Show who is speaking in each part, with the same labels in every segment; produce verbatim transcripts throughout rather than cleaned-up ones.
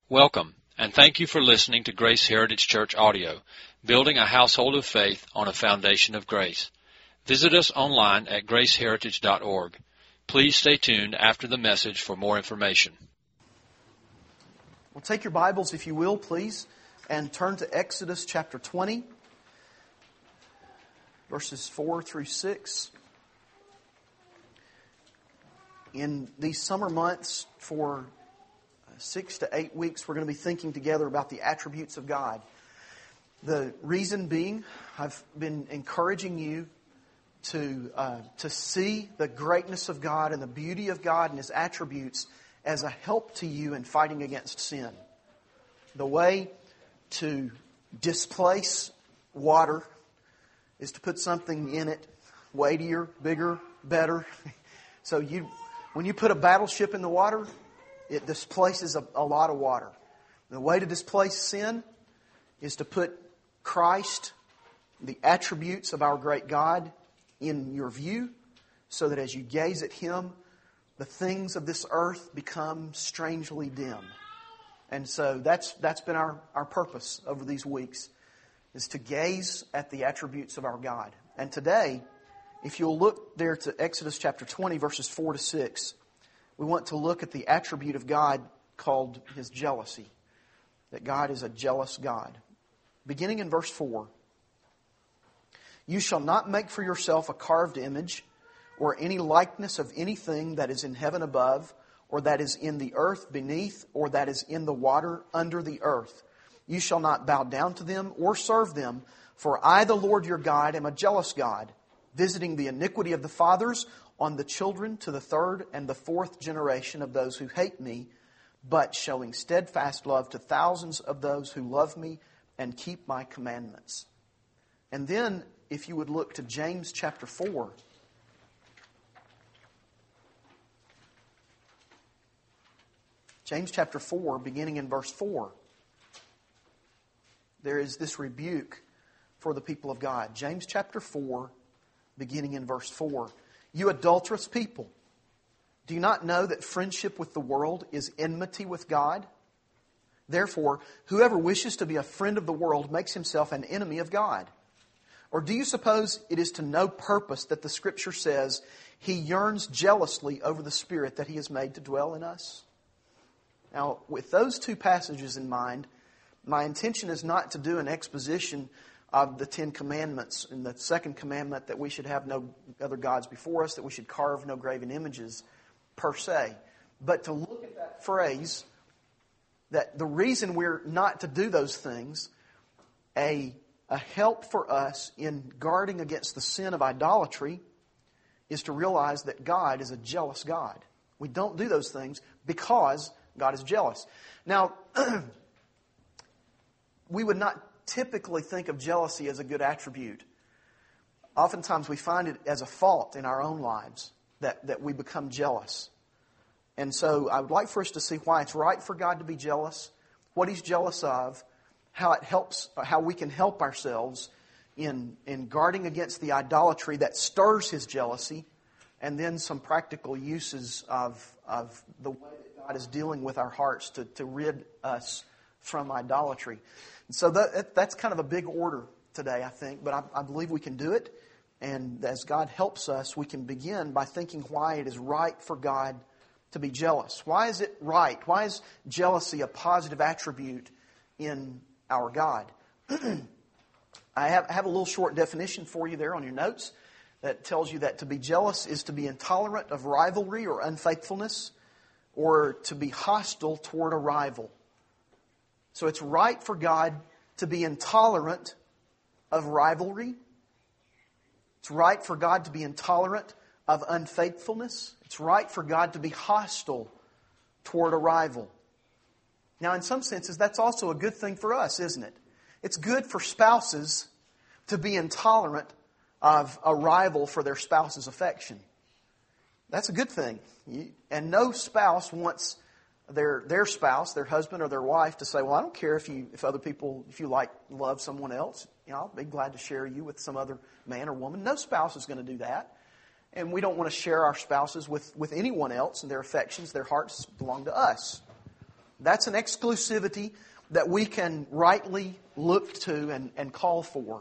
Speaker 1: Welcome, and thank you for listening to Grace Heritage Church Audio, building a household of faith on a foundation of grace. Visit us online at grace heritage dot org. Please stay tuned after the message for more information.
Speaker 2: Well, take your Bibles, if you will, please, and turn to Exodus chapter twenty, verses four through six. In these summer months, for six to eight weeks, we're going to be thinking together about the attributes of God. The reason being, I've been encouraging you to uh, to see the greatness of God and the beauty of God and His attributes as a help to you in fighting against sin. The way to displace water is to put something in it weightier, bigger, better. So you, when you put a battleship in the water, it displaces a, a lot of water. The way to displace sin is to put Christ, the attributes of our great God, in your view, so that as you gaze at Him, the things of this earth become strangely dim. And so that's that's been our, our purpose over these weeks, is to gaze at the attributes of our God. And today, if you'll look there to Exodus chapter twenty, verses four to six, we want to look at the attribute of God called His jealousy. That God is a jealous God. Beginning in verse four. You shall not make for yourself a carved image, or any likeness of anything that is in heaven above, or that is in the earth beneath, or that is in the water under the earth. You shall not bow down to them or serve them, for I, the Lord your God, am a jealous God, visiting the iniquity of the fathers on the children to the third and the fourth generation of those who hate me, but showing steadfast love to thousands of those who love me and keep my commandments. And then, if you would look to James chapter four. James chapter four, beginning in verse four. There is this rebuke for the people of God. James chapter four, beginning in verse four. You adulterous people, do you not know that friendship with the world is enmity with God? Therefore, whoever wishes to be a friend of the world makes himself an enemy of God. Or do you suppose it is to no purpose that the Scripture says He yearns jealously over the Spirit that He has made to dwell in us? Now, with those two passages in mind, my intention is not to do an exposition of the Ten Commandments and the second commandment that we should have no other gods before us, that we should carve no graven images per se. But to look at that phrase, that the reason we're not to do those things, a, a help for us in guarding against the sin of idolatry, is to realize that God is a jealous God. We don't do those things because God is jealous. Now, we would not typically think of jealousy as a good attribute. Oftentimes we find it as a fault in our own lives that, that we become jealous. And so I would like for us to see why it's right for God to be jealous, what He's jealous of, how it helps, how we can help ourselves in, in guarding against the idolatry that stirs His jealousy, and then some practical uses of, of the way that God is dealing with our hearts to, to rid us from idolatry. And so that, that's kind of a big order today, I think, but I, I believe we can do it. And as God helps us, we can begin by thinking why it is right for God to be jealous. Why is it right? Why is jealousy a positive attribute in our God? I have, I have a little short definition for you there on your notes that tells you that to be jealous is to be intolerant of rivalry or unfaithfulness, or to be hostile toward a rival. So it's right for God to be intolerant of rivalry. It's right for God to be intolerant of unfaithfulness. It's right for God to be hostile toward a rival. Now, in some senses, that's also a good thing for us, isn't it? It's good for spouses to be intolerant of a rival for their spouse's affection. That's a good thing. And no spouse wants their their spouse, their husband or their wife, to say, well, I don't care if you if other people, if you like, love someone else. You know, I'll be glad to share you with some other man or woman. No spouse is going to do that. And we don't want to share our spouses with, with anyone else, and their affections, their hearts belong to us. That's an exclusivity that we can rightly look to and, and call for.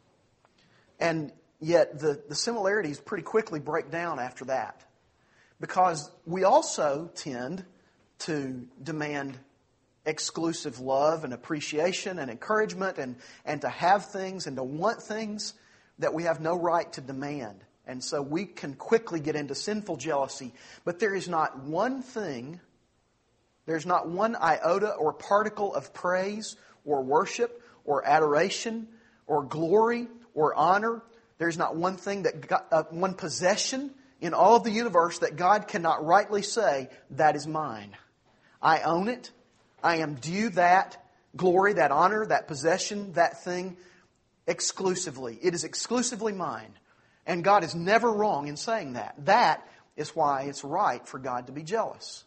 Speaker 2: And yet the, the similarities pretty quickly break down after that. Because we also tend to demand exclusive love and appreciation and encouragement and, and to have things and to want things that we have no right to demand. And so we can quickly get into sinful jealousy. But there is not one thing, there's not one iota or particle of praise or worship or adoration or glory or honor. There's not one thing that God, uh, one possession in all of the universe that God cannot rightly say, that is mine. I own it. I am due that glory, that honor, that possession, that thing exclusively. It is exclusively mine. And God is never wrong in saying that. That is why it's right for God to be jealous.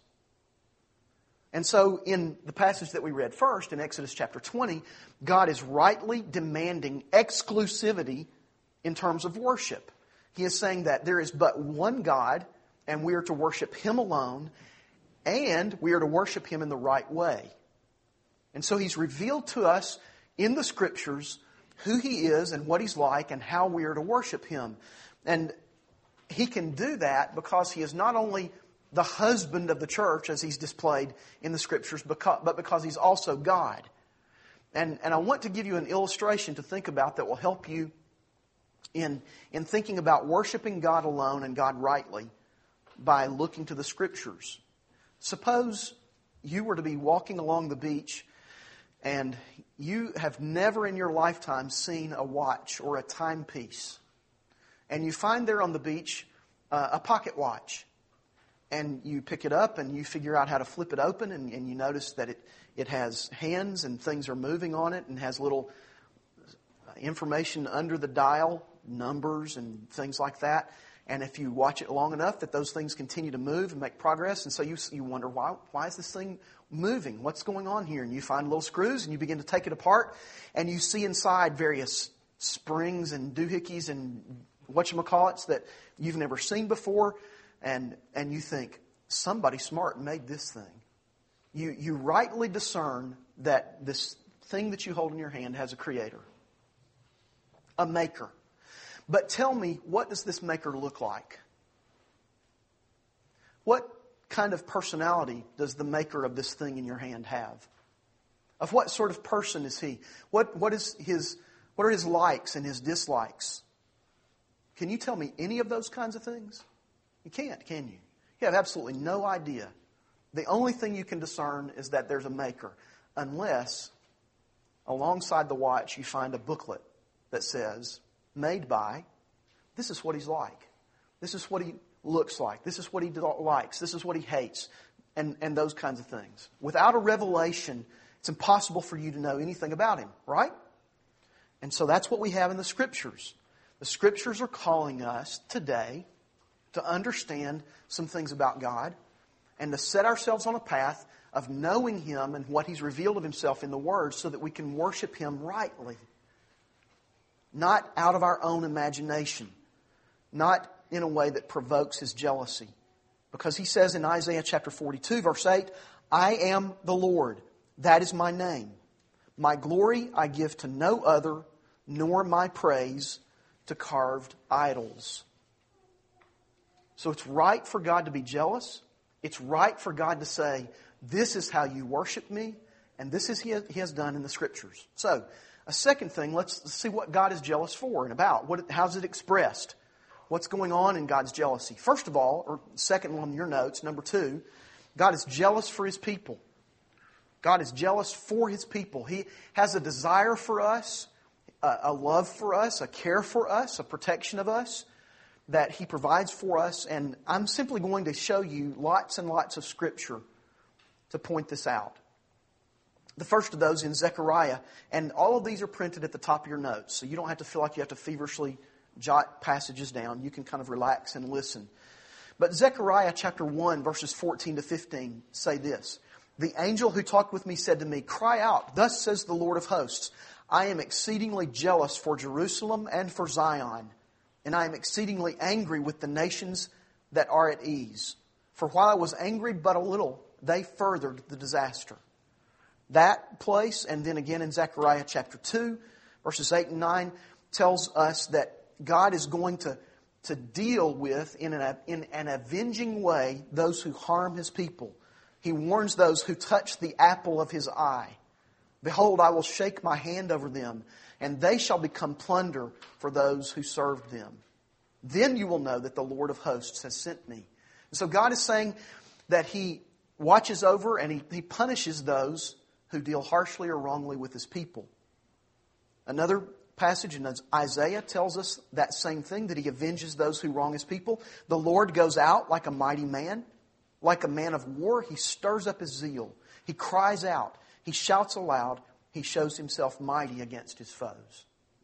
Speaker 2: And so in the passage that we read first, in Exodus chapter twenty, God is rightly demanding exclusivity in terms of worship. He is saying that there is but one God, and we are to worship Him alone, and we are to worship Him in the right way. And so He's revealed to us in the Scriptures who He is and what He's like and how we are to worship Him. And He can do that because He is not only the husband of the church as He's displayed in the Scriptures, but because He's also God. And, and I want to give you an illustration to think about that will help you in, in thinking about worshiping God alone and God rightly by looking to the Scriptures. Suppose you were to be walking along the beach and you have never in your lifetime seen a watch or a timepiece. And you find there on the beach uh, a pocket watch. And you pick it up and you figure out how to flip it open, and, and you notice that it, it has hands and things are moving on it and has little information under the dial, numbers and things like that. And if you watch it long enough, that those things continue to move and make progress. And so you you wonder, why why is this thing moving? What's going on here? And you find little screws and you begin to take it apart. And you see inside various springs and doohickeys and whatchamacallits that you've never seen before. And and you think, somebody smart made this thing. You, you rightly discern that this thing that you hold in your hand has a creator, a maker. But tell me, what does this maker look like? What kind of personality does the maker of this thing in your hand have? Of what sort of person is he? What what is his what are his likes and his dislikes? Can you tell me any of those kinds of things? You can't, can you? You have absolutely no idea. The only thing you can discern is that there's a maker, unless alongside the watch you find a booklet that says, made by, this is what he's like. This is what he looks like. This is what he likes. This is what he hates. And, and those kinds of things. Without a revelation, it's impossible for you to know anything about him, right? And so that's what we have in the Scriptures. The Scriptures are calling us today to understand some things about God and to set ourselves on a path of knowing Him and what He's revealed of Himself in the Word so that we can worship Him rightly. Not out of our own imagination. Not in a way that provokes His jealousy. Because He says in Isaiah chapter forty-two, verse eight, I am the Lord, that is my name. My glory I give to no other, nor my praise to carved idols. So it's right for God to be jealous. It's right for God to say, this is how you worship me, and this is what He has done in the Scriptures. So, a second thing, let's see what God is jealous for and about. What, how's it expressed? What's going on in God's jealousy? First of all, or second on your notes, number two, God is jealous for His people. God is jealous for His people. He has a desire for us, a, a love for us, a care for us, a protection of us that He provides for us. And I'm simply going to show you lots and lots of Scripture to point this out. The first of those in Zechariah, and all of these are printed at the top of your notes, so you don't have to feel like you have to feverishly jot passages down. You can kind of relax and listen. But Zechariah chapter one, verses fourteen to fifteen say this. The angel who talked with me said to me, cry out, thus says the Lord of hosts, I am exceedingly jealous for Jerusalem and for Zion, and I am exceedingly angry with the nations that are at ease. For while I was angry but a little, they furthered the disaster. That place, and then again in Zechariah chapter two, verses eight and nine, tells us that God is going to, to deal with, in an, in an avenging way, those who harm His people. He warns those who touch the apple of His eye. Behold, I will shake my hand over them, and they shall become plunder for those who served them. Then you will know that the Lord of hosts has sent me. And so God is saying that He watches over and He, he punishes those who deal harshly or wrongly with His people. Another passage in Isaiah tells us that same thing, that He avenges those who wrong His people. The Lord goes out like a mighty man, like a man of war. He stirs up His zeal. He cries out. He shouts aloud. He shows Himself mighty against His foes.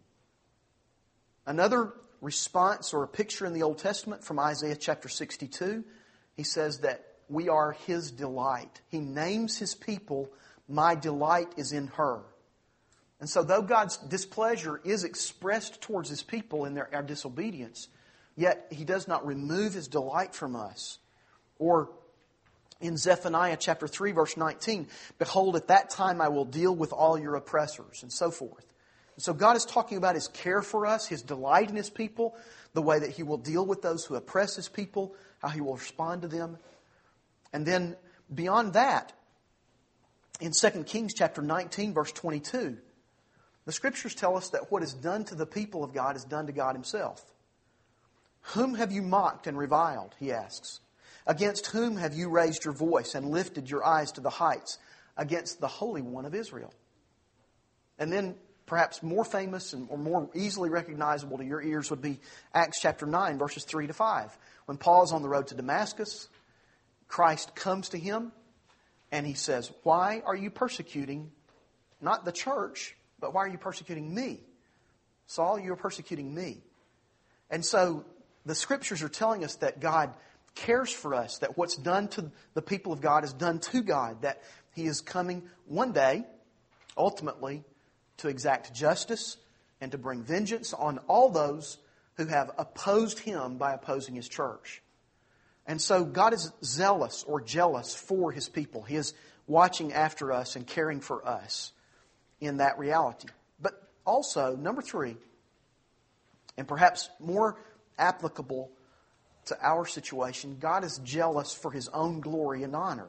Speaker 2: Another response or a picture in the Old Testament from Isaiah chapter sixty-two, He says that we are His delight. He names His people, my delight is in her. And so though God's displeasure is expressed towards His people in their our disobedience, yet He does not remove His delight from us. Or in Zephaniah chapter three, verse nineteen, behold, at that time I will deal with all your oppressors, and so forth. And so God is talking about His care for us, His delight in His people, the way that He will deal with those who oppress His people, how He will respond to them. And then beyond that, in Second Kings chapter nineteen, verse twenty-two, the Scriptures tell us that what is done to the people of God is done to God Himself. Whom have you mocked and reviled, He asks. Against whom have you raised your voice and lifted your eyes to the heights? Against the Holy One of Israel. And then perhaps more famous and or more easily recognizable to your ears would be Acts chapter nine, verses three to five. When Paul is on the road to Damascus, Christ comes to him and He says, why are you persecuting not the church, but why are you persecuting me? Saul, you are persecuting me. And so the Scriptures are telling us that God cares for us, that what's done to the people of God is done to God, that He is coming one day, ultimately, to exact justice and to bring vengeance on all those who have opposed Him by opposing His church. And so God is zealous or jealous for His people. He is watching after us and caring for us in that reality. But also, number three, and perhaps more applicable to our situation, God is jealous for His own glory and honor.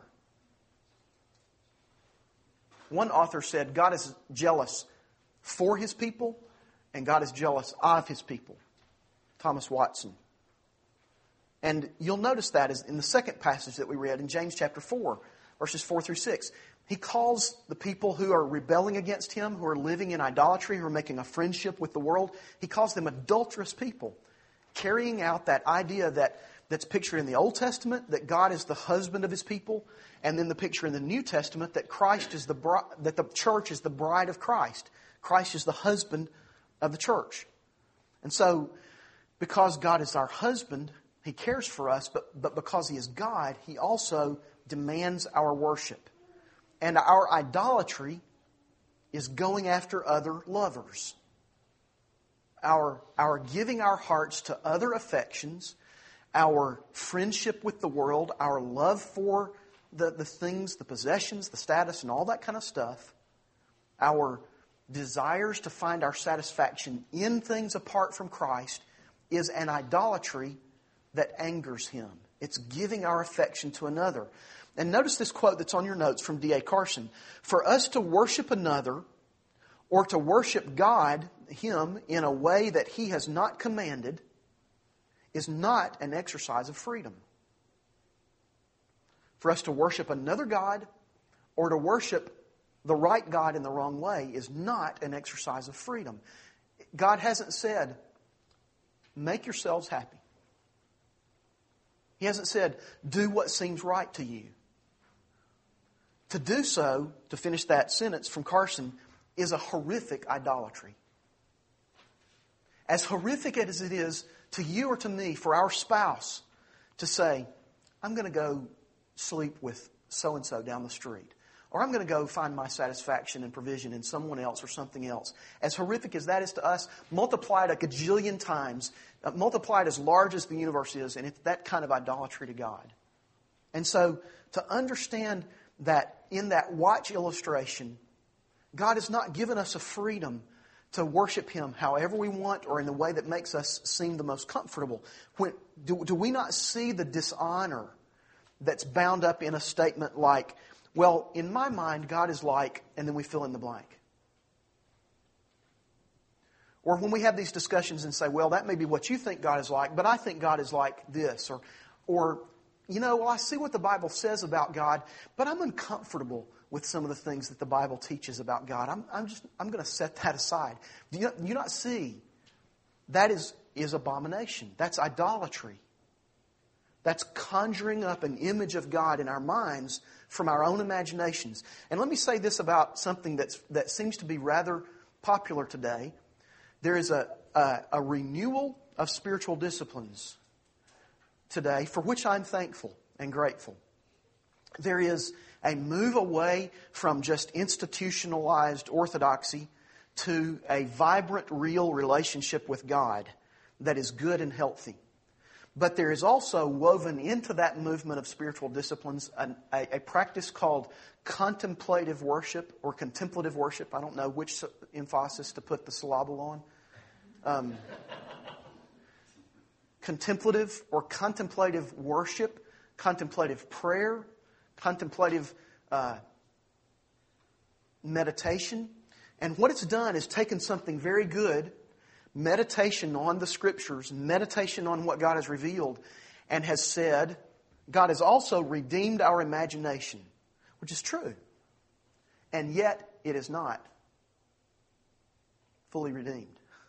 Speaker 2: One author said God is jealous for His people and God is jealous of His people. Thomas Watson. And you'll notice that is in the second passage that we read in James chapter four, verses four through six. He calls the people who are rebelling against Him, who are living in idolatry, who are making a friendship with the world, he calls them adulterous people, carrying out that idea that, that's pictured in the Old Testament, that God is the husband of His people, and then the picture in the New Testament that Christ is the bri- that the church is the bride of Christ. Christ is the husband of the church. And so, because God is our husband, He cares for us, but, but because He is God, He also demands our worship. And our idolatry is going after other lovers. Our, our giving our hearts to other affections, our friendship with the world, our love for the, the things, the possessions, the status, and all that kind of stuff, our desires to find our satisfaction in things apart from Christ is an idolatry that angers Him. It's giving our affection to another. And notice this quote that's on your notes from D A Carson. For us to worship another or to worship God, Him, in a way that He has not commanded is not an exercise of freedom. For us to worship another God or to worship the right God in the wrong way is not an exercise of freedom. God hasn't said, make yourselves happy. He hasn't said, do what seems right to you. To do so, to finish that sentence from Carson, is a horrific idolatry. As horrific as it is to you or to me, for our spouse to say, I'm going to go sleep with so-and-so down the street. Or I'm going to go find my satisfaction and provision in someone else or something else. As horrific as that is to us, multiplied a gajillion times, uh, multiplied as large as the universe is, and it's that kind of idolatry to God. And so to understand that in that watch illustration, God has not given us a freedom to worship Him however we want or in the way that makes us seem the most comfortable. When, do, do we not see the dishonor that's bound up in a statement like, well, in my mind, God is like, and then we fill in the blank? Or when we have these discussions and say, well, that may be what you think God is like, but I think God is like this. Or, or you know, well, I see what the Bible says about God, but I'm uncomfortable with some of the things that the Bible teaches about God. I'm, I'm just, I'm going to set that aside. Do you, do you not see? That is, is abomination. That's idolatry. That's conjuring up an image of God in our minds from our own imaginations. And let me say this about something that's, that seems to be rather popular today. There is a, a, a renewal of spiritual disciplines today for which I'm thankful and grateful. There is a move away from just institutionalized orthodoxy to a vibrant, real relationship with God that is good and healthy. But there is also woven into that movement of spiritual disciplines an, a, a practice called contemplative worship or contemplative worship. I don't know which emphasis to put the syllable on. Um, contemplative or contemplative worship, contemplative prayer, contemplative uh, meditation. And what it's done is taken something very good, meditation on the Scriptures, meditation on what God has revealed, and has said, God has also redeemed our imagination, which is true. And yet, it is not fully redeemed.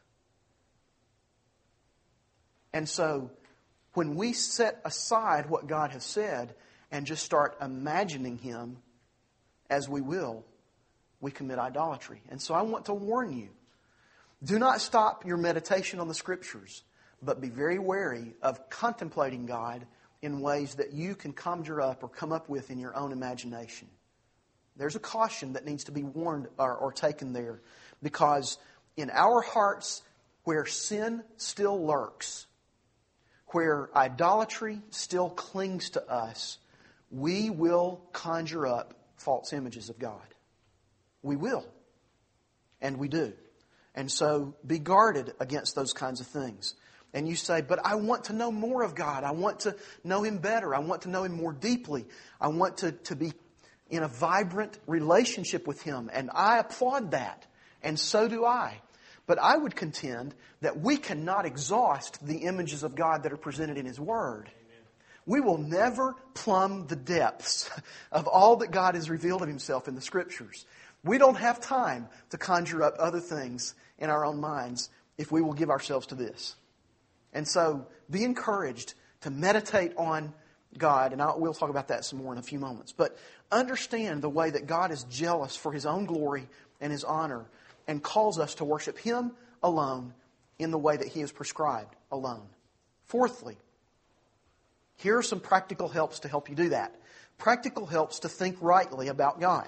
Speaker 2: And so, when we set aside what God has said and just start imagining Him as we will, we commit idolatry. And so I want to warn you, do not stop your meditation on the Scriptures, but be very wary of contemplating God in ways that you can conjure up or come up with in your own imagination. There's a caution that needs to be warned or, or taken there, because in our hearts where sin still lurks, where idolatry still clings to us, we will conjure up false images of God. We will. And we do. And so be guarded against those kinds of things. And you say, but I want to know more of God. I want to know Him better. I want to know Him more deeply. I want to, to be in a vibrant relationship with Him. And I applaud that. And so do I. But I would contend that we cannot exhaust the images of God that are presented in His Word. Amen. We will never plumb the depths of all that God has revealed of Himself in the Scriptures. We don't have time to conjure up other things in our own minds if we will give ourselves to this. And so be encouraged to meditate on God, and I'll, we'll talk about that some more in a few moments. But understand the way that God is jealous for His own glory and His honor, and calls us to worship Him alone in the way that He has prescribed alone. Fourthly, here are some practical helps to help you do that. Practical helps to think rightly about God.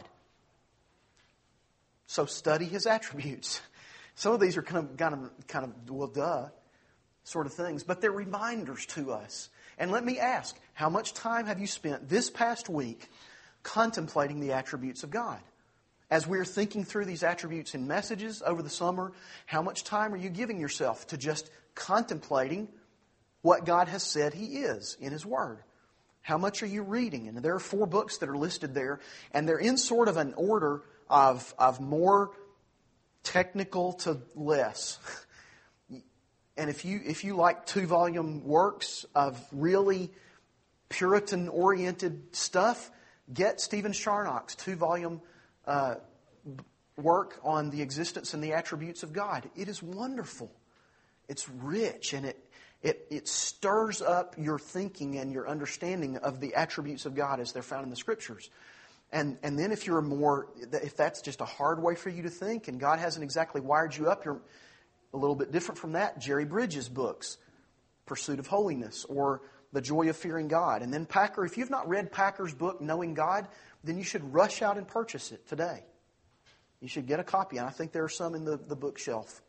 Speaker 2: So study His attributes. Some of these are kind of, kind of, kind of, well, duh, sort of things, but they're reminders to us. And let me ask, how much time have you spent this past week contemplating the attributes of God? As we're thinking through these attributes in messages over the summer, how much time are you giving yourself to just contemplating what God has said He is in His Word? How much are you reading? And there are four books that are listed there, and they're in sort of an order of, of more technical to less. And if you if you like two-volume works of really Puritan-oriented stuff, get Stephen Charnock's two-volume uh, work on the existence and the attributes of God. It is wonderful. It's rich, and it it it stirs up your thinking and your understanding of the attributes of God as they're found in the Scriptures. And and then if you're more, if that's just a hard way for you to think, and God hasn't exactly wired you up, you're a little bit different from that. Jerry Bridges' books, Pursuit of Holiness, or The Joy of Fearing God. And then Packer, if you've not read Packer's book, Knowing God, then you should rush out and purchase it today. You should get a copy, and I think there are some in the, the bookshelf.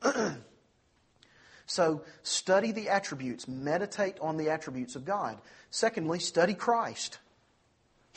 Speaker 2: So, study the attributes. Meditate on the attributes of God. Secondly, study Christ.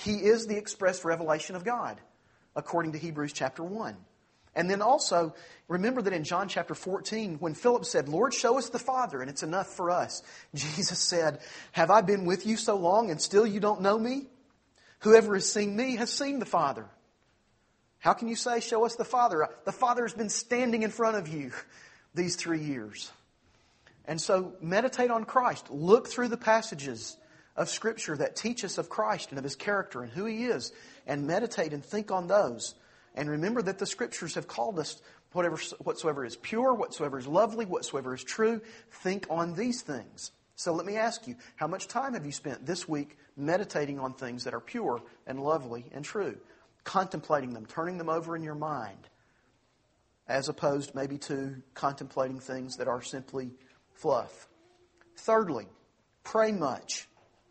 Speaker 2: He is the express revelation of God, according to Hebrews chapter one. And then also, remember that in John chapter fourteen, when Philip said, Lord, show us the Father, and it's enough for us. Jesus said, have I been with you so long and still you don't know me? Whoever has seen me has seen the Father. How can you say, show us the Father? The Father has been standing in front of you these three years. And so meditate on Christ. Look through the passages of Scripture that teach us of Christ and of His character and who He is. And meditate and think on those. And remember that the Scriptures have called us whatever, whatsoever is pure, whatsoever is lovely, whatsoever is true. Think on these things. So let me ask you, how much time have you spent this week meditating on things that are pure and lovely and true? Contemplating them, turning them over in your mind, as opposed maybe to contemplating things that are simply fluff. Thirdly, pray much.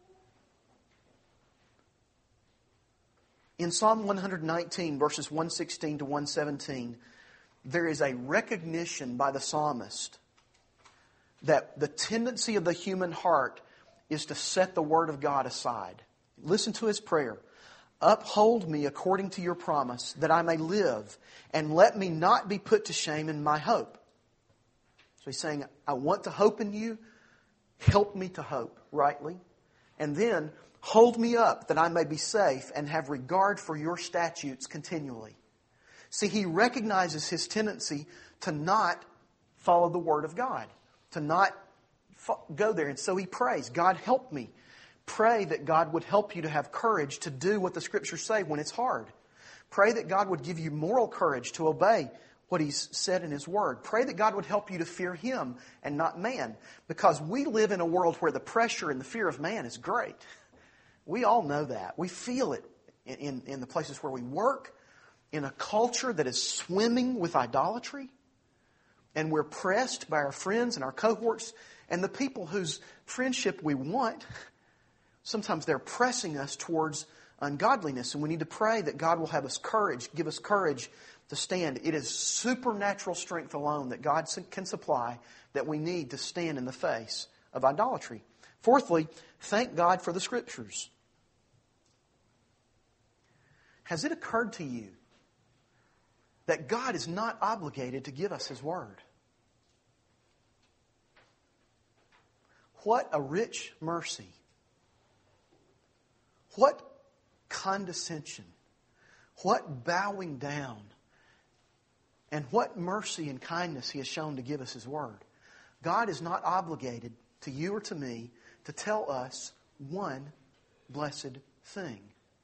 Speaker 2: In Psalm one nineteen, verses one sixteen to one seventeen, there is a recognition by the psalmist that the tendency of the human heart is to set the Word of God aside. Listen to his prayer. Uphold me according to your promise, that I may live, and let me not be put to shame in my hope. So he's saying, I want to hope in you. Help me to hope rightly. And then, hold me up that I may be safe and have regard for your statutes continually. See, he recognizes his tendency to not follow the Word of God, to not go there. And so he prays, God, help me. Pray that God would help you to have courage to do what the Scriptures say when it's hard. Pray that God would give you moral courage to obey what He's said in His Word. Pray that God would help you to fear Him and not man. Because we live in a world where the pressure and the fear of man is great. We all know that. We feel it in, in, in the places where we work, in a culture that is swimming with idolatry. And we're pressed by our friends and our cohorts and the people whose friendship we want. Sometimes they're pressing us towards ungodliness, and we need to pray that God will have us courage, give us courage to stand. It is supernatural strength alone that God can supply that we need to stand in the face of idolatry. Fourthly, thank God for the Scriptures. Has it occurred to you that God is not obligated to give us His Word? What a rich mercy. What condescension. What bowing down. And what mercy and kindness He has shown to give us His Word. God is not obligated to you or to me to tell us one blessed thing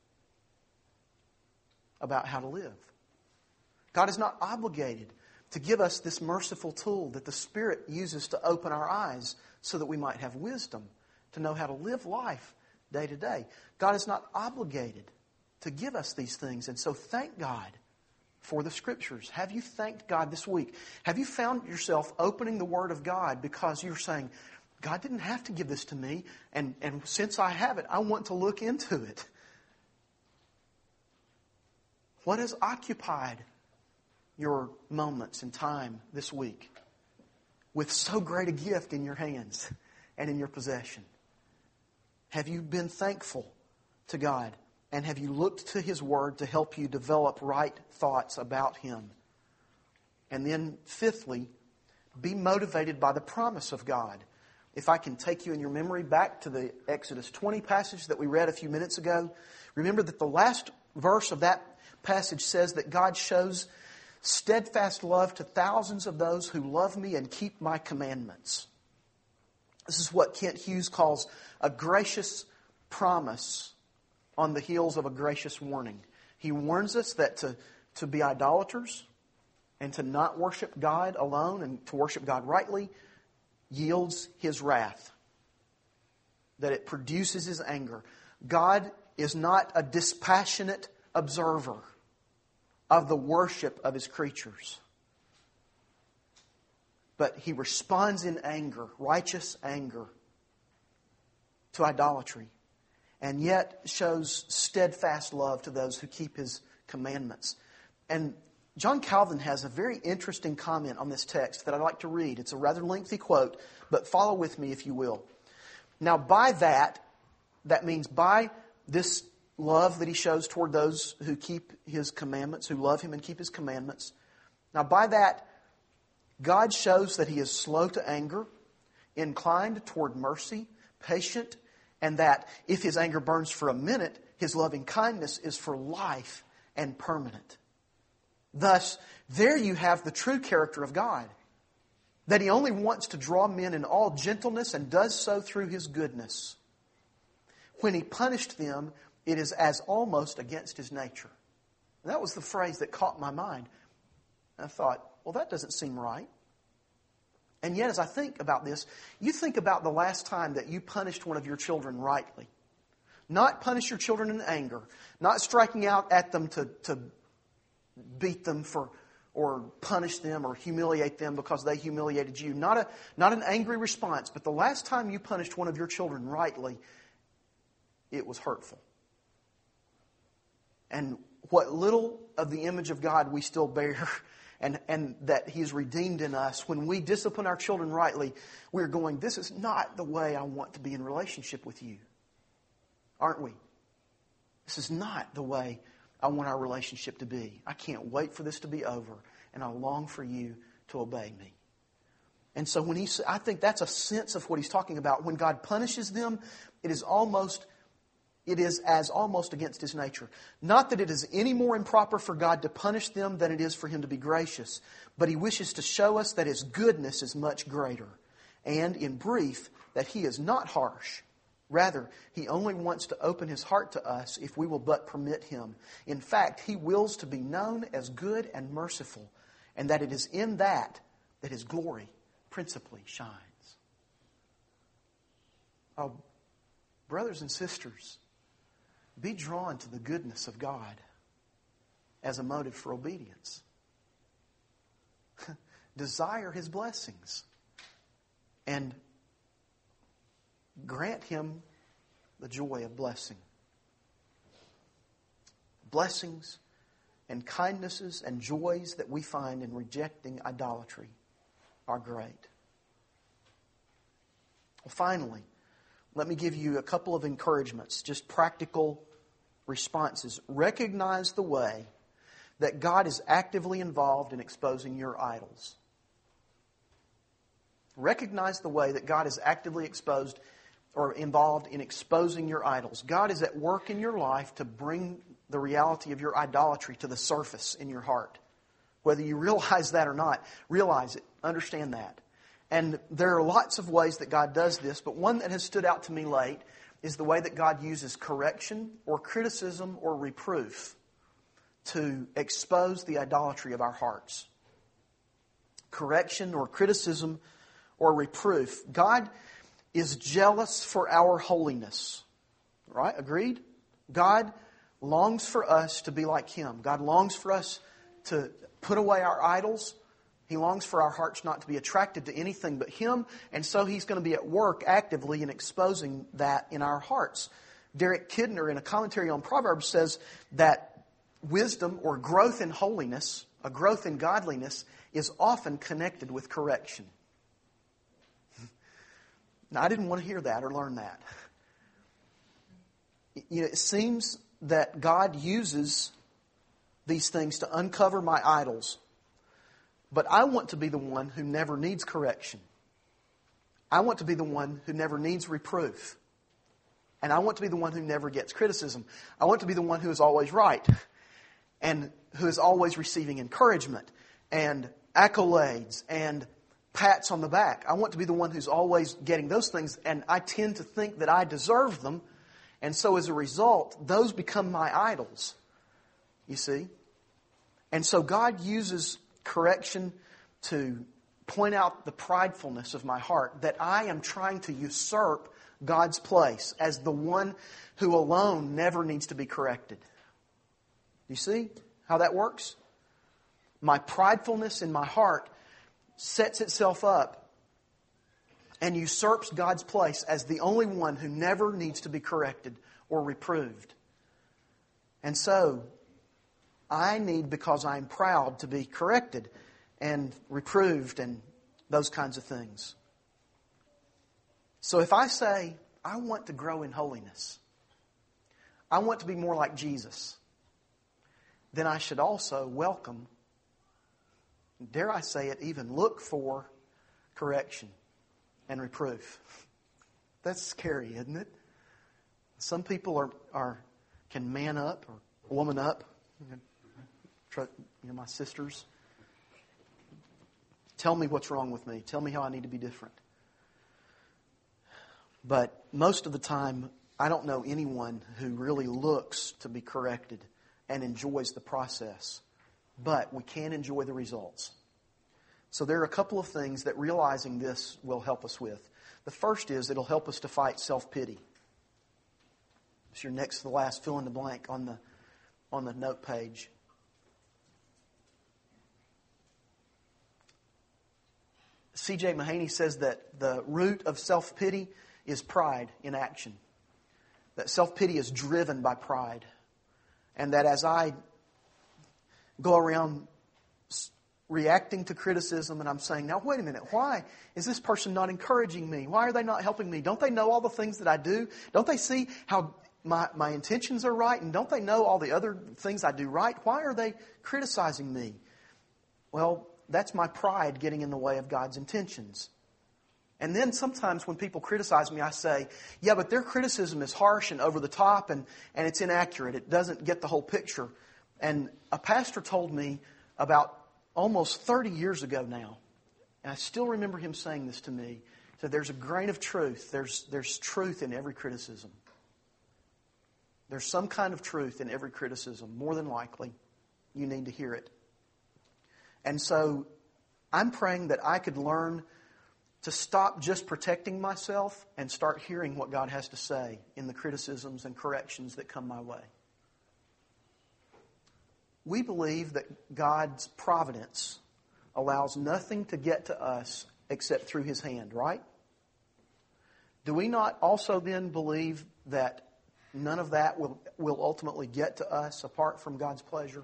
Speaker 2: about how to live. God is not obligated to give us this merciful tool that the Spirit uses to open our eyes so that we might have wisdom to know how to live life day to day. God is not obligated to give us these things. And so thank God for the Scriptures. Have you thanked God this week? Have you found yourself opening the Word of God because you're saying, God didn't have to give this to me, and, and since I have it, I want to look into it. What has occupied your moments and time this week with so great a gift in your hands and in your possession? Have you been thankful to God? And have you looked to His Word to help you develop right thoughts about Him? And then fifthly, be motivated by the promise of God. If I can take you in your memory back to the Exodus twenty passage that we read a few minutes ago, remember that the last verse of that passage says that God shows steadfast love to thousands of those who love me and keep my commandments. This is what Kent Hughes calls a gracious promise on the heels of a gracious warning. He warns us that to, to be idolaters and to not worship God alone and to worship God rightly yields His wrath. That it produces His anger. God is not a dispassionate observer of the worship of His creatures. But He responds in anger, righteous anger, to idolatry. And yet shows steadfast love to those who keep His commandments. And John Calvin has a very interesting comment on this text that I'd like to read. It's a rather lengthy quote, but follow with me if you will. Now by that, that means by this love that He shows toward those who keep His commandments, who love Him and keep His commandments. Now by that, God shows that He is slow to anger, inclined toward mercy, patient, and that if His anger burns for a minute, His loving kindness is for life and permanent. Thus, there you have the true character of God. That He only wants to draw men in all gentleness and does so through His goodness. When He punished them, it is as almost against His nature. And that was the phrase that caught my mind. I thought, well, that doesn't seem right. And yet, as I think about this, you think about the last time that you punished one of your children rightly. Not punish your children in anger. Not striking out at them to, to beat them for or punish them or humiliate them because they humiliated you. Not a not an angry response, but the last time you punished one of your children rightly, it was hurtful. And what little of the image of God we still bear and, and that He's redeemed in us, when we discipline our children rightly, we're going, this is not the way I want to be in relationship with you. Aren't we? This is not the way I want our relationship to be. I can't wait for this to be over, and I long for you to obey me. And so when he, I think that's a sense of what he's talking about. When God punishes them, it is almost, it is as almost against His nature. Not that it is any more improper for God to punish them than it is for Him to be gracious, but He wishes to show us that His goodness is much greater. And in brief, that He is not harsh. Rather, He only wants to open His heart to us if we will but permit Him. In fact, He wills to be known as good and merciful, and that it is in that that His glory principally shines. Oh, brothers and sisters, be drawn to the goodness of God as a motive for obedience. Desire His blessings and grant Him the joy of blessing. Blessings and kindnesses and joys that we find in rejecting idolatry are great. Well, finally, let me give you a couple of encouragements, just practical responses. Recognize the way that God is actively involved in exposing your idols. Recognize the way that God is actively exposed or involved in exposing your idols. God is at work in your life to bring the reality of your idolatry to the surface in your heart. Whether you realize that or not, realize it. Understand that. And there are lots of ways that God does this, but one that has stood out to me late is the way that God uses correction or criticism or reproof to expose the idolatry of our hearts. Correction or criticism or reproof. God is jealous for our holiness. Right? Agreed? God longs for us to be like Him. God longs for us to put away our idols. He longs for our hearts not to be attracted to anything but Him. And so He's going to be at work actively in exposing that in our hearts. Derek Kidner, in a commentary on Proverbs, says that wisdom or growth in holiness, a growth in godliness, is often connected with correction. Now, I didn't want to hear that or learn that. You know, it seems that God uses these things to uncover my idols. But I want to be the one who never needs correction. I want to be the one who never needs reproof. And I want to be the one who never gets criticism. I want to be the one who is always right. And who is always receiving encouragement and accolades and pats on the back. I want to be the one who's always getting those things. And I tend to think that I deserve them. And so as a result, those become my idols. You see? And so God uses correction to point out the pridefulness of my heart, that I am trying to usurp God's place as the one who alone never needs to be corrected. You see how that works? My pridefulness in my heart sets itself up and usurps God's place as the only one who never needs to be corrected or reproved. And so I need, because I'm proud, to be corrected and reproved and those kinds of things. So if I say, I want to grow in holiness, I want to be more like Jesus, then I should also welcome, dare I say it, even look for correction and reproof. That's scary, isn't it? Some people are, are can man up or woman up. You know, my sisters, tell me what's wrong with me. Tell me how I need to be different. But most of the time, I don't know anyone who really looks to be corrected and enjoys the process. But we can enjoy the results. So there are a couple of things that realizing this will help us with. The first is it'll help us to fight self-pity. It's your next to the last fill in the blank on the on the note page. C J Mahaney says that the root of self-pity is pride in action. That self-pity is driven by pride. And that as I go around reacting to criticism and I'm saying, now wait a minute, why is this person not encouraging me? Why are they not helping me? Don't they know all the things that I do? Don't they see how my, my intentions are right? And don't they know all the other things I do right? Why are they criticizing me? Well, that's my pride getting in the way of God's intentions. And then sometimes when people criticize me, I say, yeah, but their criticism is harsh and over the top and, and it's inaccurate. It doesn't get the whole picture. And a pastor told me about almost thirty years ago now, and I still remember him saying this to me, he said, there's a grain of truth. There's, there's truth in every criticism. There's some kind of truth in every criticism. More than likely, you need to hear it. And so I'm praying that I could learn to stop just protecting myself and start hearing what God has to say in the criticisms and corrections that come my way. We believe that God's providence allows nothing to get to us except through His hand, right? Do we not also then believe that none of that will, will ultimately get to us apart from God's pleasure?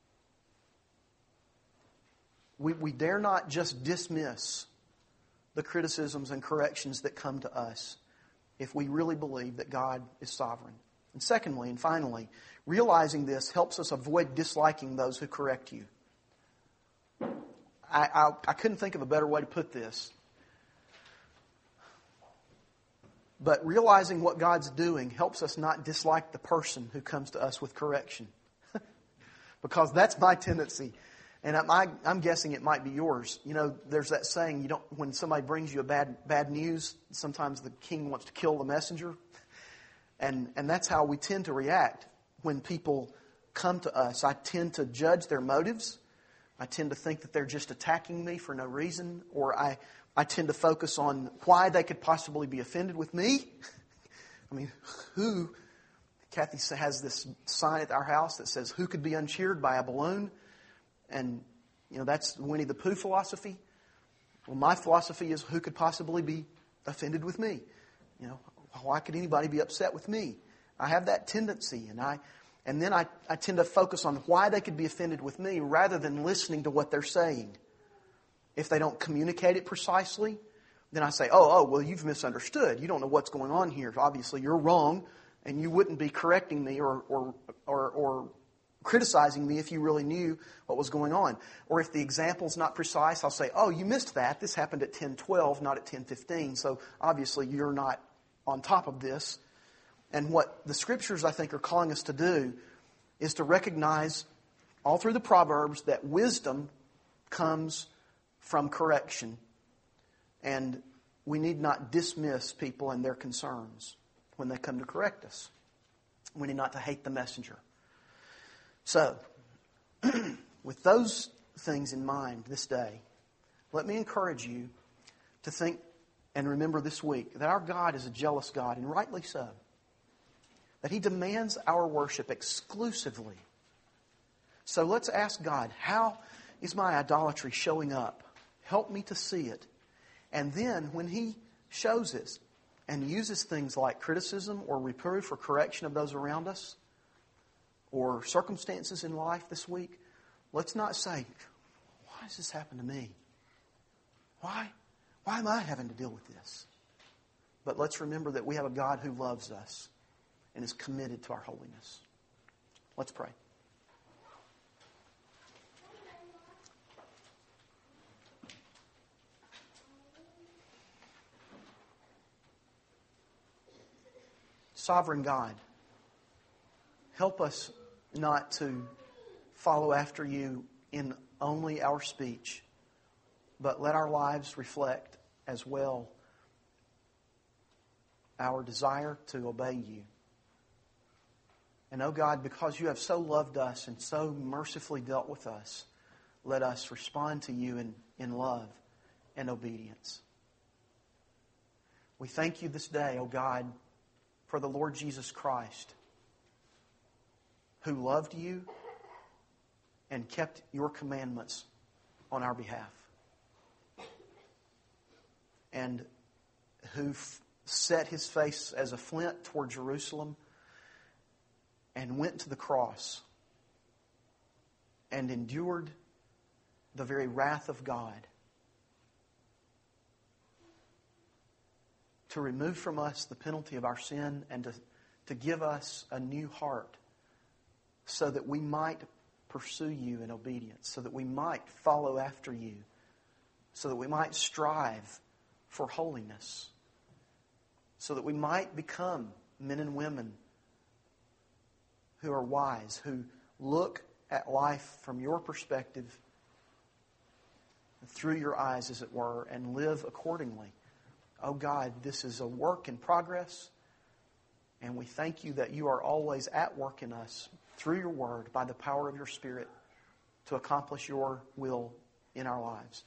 Speaker 2: We, we dare not just dismiss the criticisms and corrections that come to us if we really believe that God is sovereign. And secondly, and finally, realizing this helps us avoid disliking those who correct you. I, I, I couldn't think of a better way to put this. But realizing what God's doing helps us not dislike the person who comes to us with correction. Because that's my tendency. And I'm, I'm guessing it might be yours. You know, there's that saying, you don't, when somebody brings you a bad bad news, sometimes the king wants to kill the messenger. And and that's how we tend to react when people come to us. I tend to judge their motives. I tend to think that they're just attacking me for no reason. Or I, I tend to focus on why they could possibly be offended with me. I mean, who... Kathy has this sign at our house that says, who could be uncheered by a balloon? And, you know, that's Winnie the Pooh philosophy. Well, my philosophy is who could possibly be offended with me? You know, why could anybody be upset with me? I have that tendency, and I, and then I, I tend to focus on why they could be offended with me rather than listening to what they're saying. If they don't communicate it precisely, then I say, oh, oh, well, you've misunderstood. You don't know what's going on here. Obviously, you're wrong, and you wouldn't be correcting me or or or, or criticizing me if you really knew what was going on. Or if the example's not precise, I'll say, oh, you missed that. This happened at ten twelve, not at ten fifteen. So obviously you're not on top of this. And what the Scriptures, I think, are calling us to do is to recognize all through the Proverbs that wisdom comes from correction. And we need not dismiss people and their concerns when they come to correct us. We need not to hate the messenger. So, with those things in mind this day, let me encourage you to think and remember this week that our God is a jealous God, and rightly so. That He demands our worship exclusively. So let's ask God, how is my idolatry showing up? Help me to see it. And then when He shows it and uses things like criticism or reproof or correction of those around us, or circumstances in life this week, let's not say, why does this happen to me? Why? Why am I having to deal with this? But let's remember that we have a God who loves us and is committed to our holiness. Let's pray. Sovereign God, help us not to follow after you in only our speech, but let our lives reflect as well our desire to obey you. And oh God, because you have so loved us and so mercifully dealt with us, let us respond to you in, in love and obedience. We thank you this day, oh God, for the Lord Jesus Christ, who loved you and kept your commandments on our behalf, and who f- set his face as a flint toward Jerusalem and went to the cross and endured the very wrath of God to remove from us the penalty of our sin and to, to give us a new heart so that we might pursue you in obedience, so that we might follow after you, so that we might strive for holiness, so that we might become men and women who are wise, who look at life from your perspective, through your eyes, as it were, and live accordingly. Oh God, this is a work in progress, and we thank you that you are always at work in us through your word by the power of your Spirit to accomplish your will in our lives.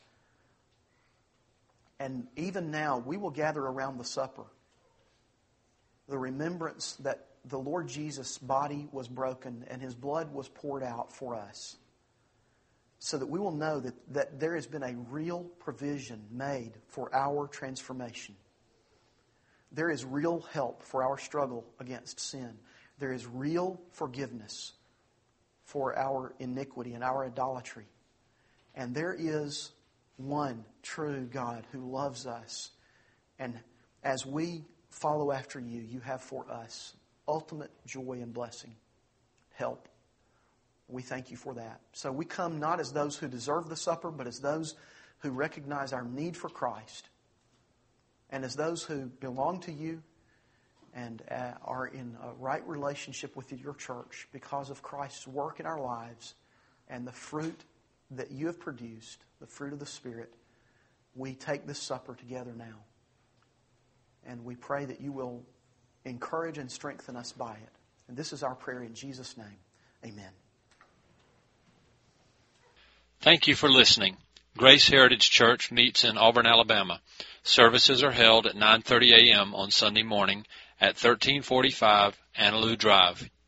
Speaker 2: And even now, we will gather around the supper, the remembrance that the Lord Jesus' body was broken and His blood was poured out for us, so that we will know that, that there has been a real provision made for our transformation. There is real help for our struggle against sin. There is real forgiveness for our iniquity and our idolatry. And there is one true God who loves us. And as we follow after you, you have for us ultimate joy and blessing, help. We thank you for that. So we come not as those who deserve the supper, but as those who recognize our need for Christ, and as those who belong to you and uh, are in a right relationship with your church because of Christ's work in our lives and the fruit that you have produced, the fruit of the Spirit. We take this supper together now. And we pray that you will encourage and strengthen us by it. And this is our prayer in Jesus' name. Amen.
Speaker 1: Thank you for listening. Grace Heritage Church meets in Auburn, Alabama. Services are held at nine thirty a.m. on Sunday morning at thirteen forty-five Annaloo Drive,